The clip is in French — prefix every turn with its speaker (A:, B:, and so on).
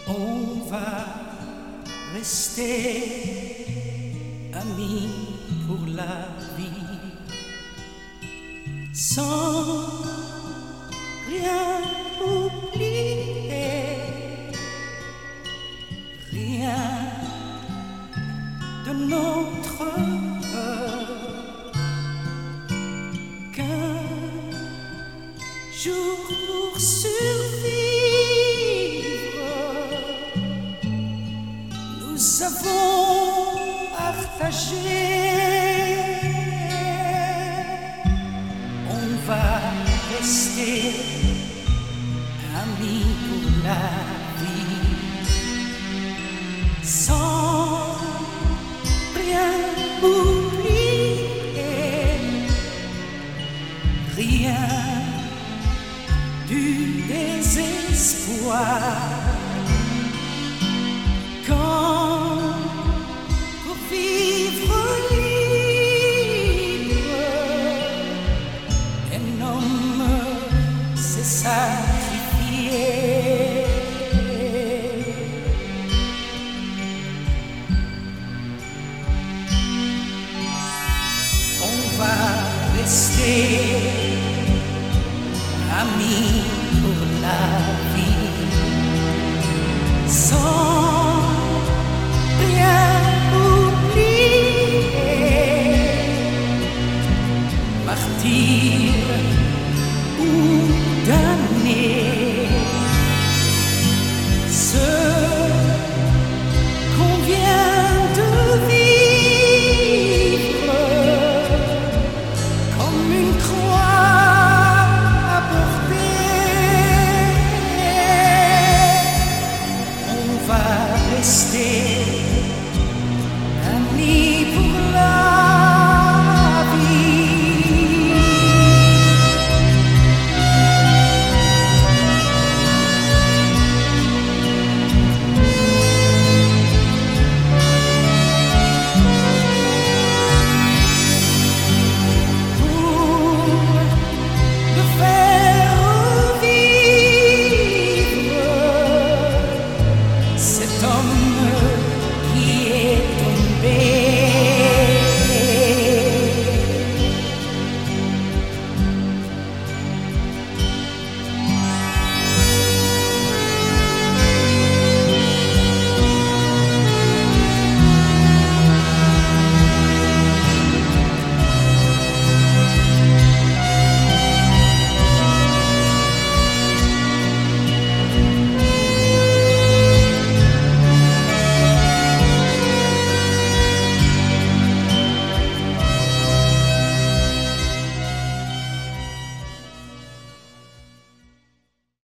A: On va rester amis pour la vie, sans rien oublier, rien de notre qu'un jour pour survivre, nous avons partagé. On va rester amis pour la vie, sans rien oublier, rien du désespoir. Quand pour vivre libre, un homme s'est sacrifié. On va rester amis pour la vie.